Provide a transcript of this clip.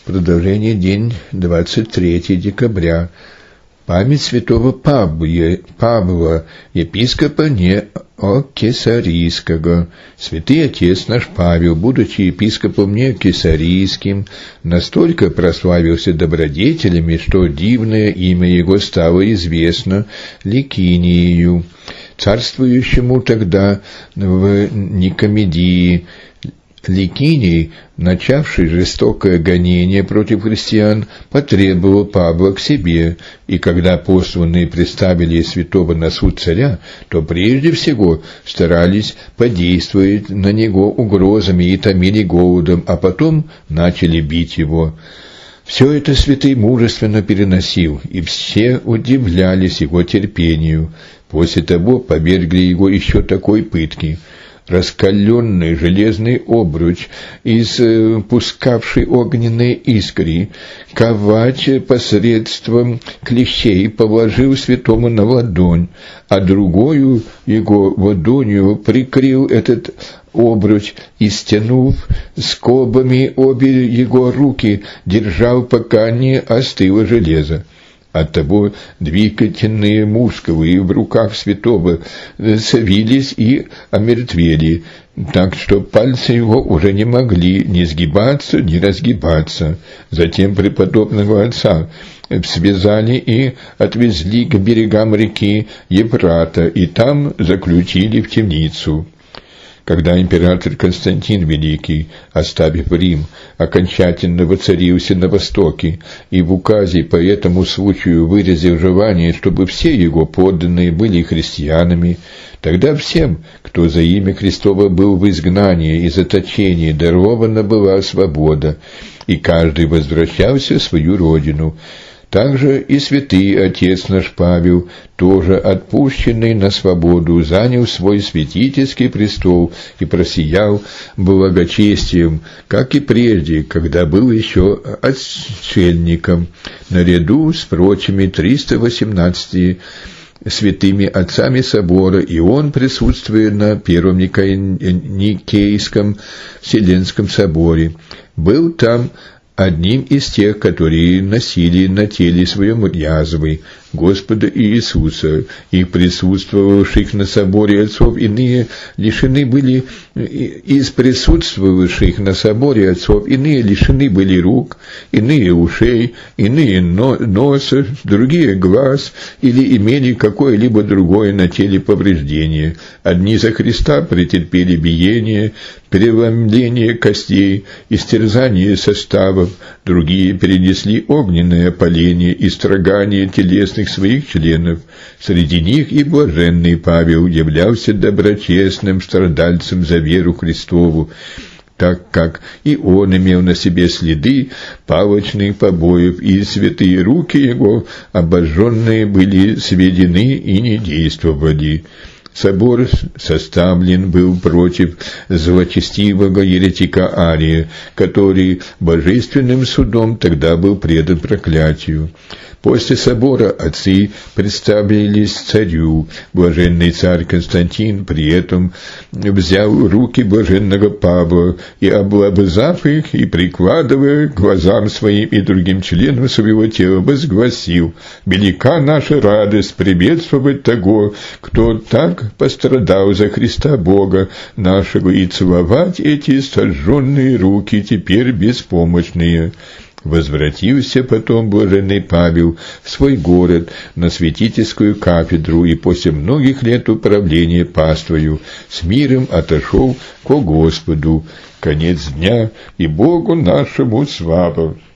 Продолжение, день 23 декабря. Память святого Павла, епископа Неокесарийского. Святый отец наш Павел, будучи епископом Неокесарийским, настолько прославился добродетелями, что дивное имя его стало известно Ликинию, царствующему тогда в Никомедии. Ликиний, начавший жестокое гонение против христиан, потребовал Павла к себе, и когда посланные представили святого на суд царя, то прежде всего старались подействовать на него угрозами и томили голодом, а потом начали бить его. Все это святый мужественно переносил, и все удивлялись его терпению. После того повергли его еще такой пытки. Раскаленный железный обруч, испускавший огненные искры, ковач посредством клещей положил святому на ладонь, а другую его ладонью прикрыл этот обруч и, стянув скобами обе его руки, держал, пока не остыло железо. Оттого двигательные мускулы в руках святого свились и омертвели, так что пальцы его уже не могли ни сгибаться, ни разгибаться. Затем преподобного отца связали и отвезли к берегам реки Евфрата, и там заключили в темницу. Когда император Константин Великий, оставив Рим, окончательно воцарился на Востоке и в указе по этому случаю выразил желание, чтобы все его подданные были христианами, тогда всем, кто за имя Христово был в изгнании и заточении, дарована была свобода, и каждый возвращался в свою родину. Также и святый отец наш Павел, тоже отпущенный на свободу, занял свой святительский престол и просиял благочестием, как и прежде, когда был еще отшельником, наряду с прочими 318 святыми отцами собора, и он, присутствуя на Первом Никейском Вселенском соборе, был там одним из тех, которые носили на теле своем язвы Господа Иисуса, и присутствовавших на соборе отцов иные лишены были, из присутствовавших на соборе отцов иные лишены были рук, иные ушей, иные носа, другие глаз, или имели какое-либо другое на теле повреждение. Одни за Христа претерпели биение, преломление костей, истерзание составов, другие перенесли огненное опаление и строгание телесных своих членов. Среди них и блаженный Павел являлся доброчестным страдальцем за веру Христову, так как и он имел на себе следы палочных побоев, и святые руки его, обожженные, были сведены и не действовали. Собор составлен был против злочестивого еретика Ария, который божественным судом тогда был предан проклятию. После собора отцы представились царю. Блаженный царь Константин при этом взял руки блаженного Павла и, облобызав их и прикладывая к глазам своим и другим членам своего тела, возгласил: «Велика наша радость приветствовать того, кто так пострадал за Христа Бога нашего, и целовать эти сожженные руки, теперь беспомощные». Возвратился потом блаженный Павел в свой город на святительскую кафедру и после многих лет управления паствою с миром отошел ко Господу. Конец дня, и Богу нашему слава.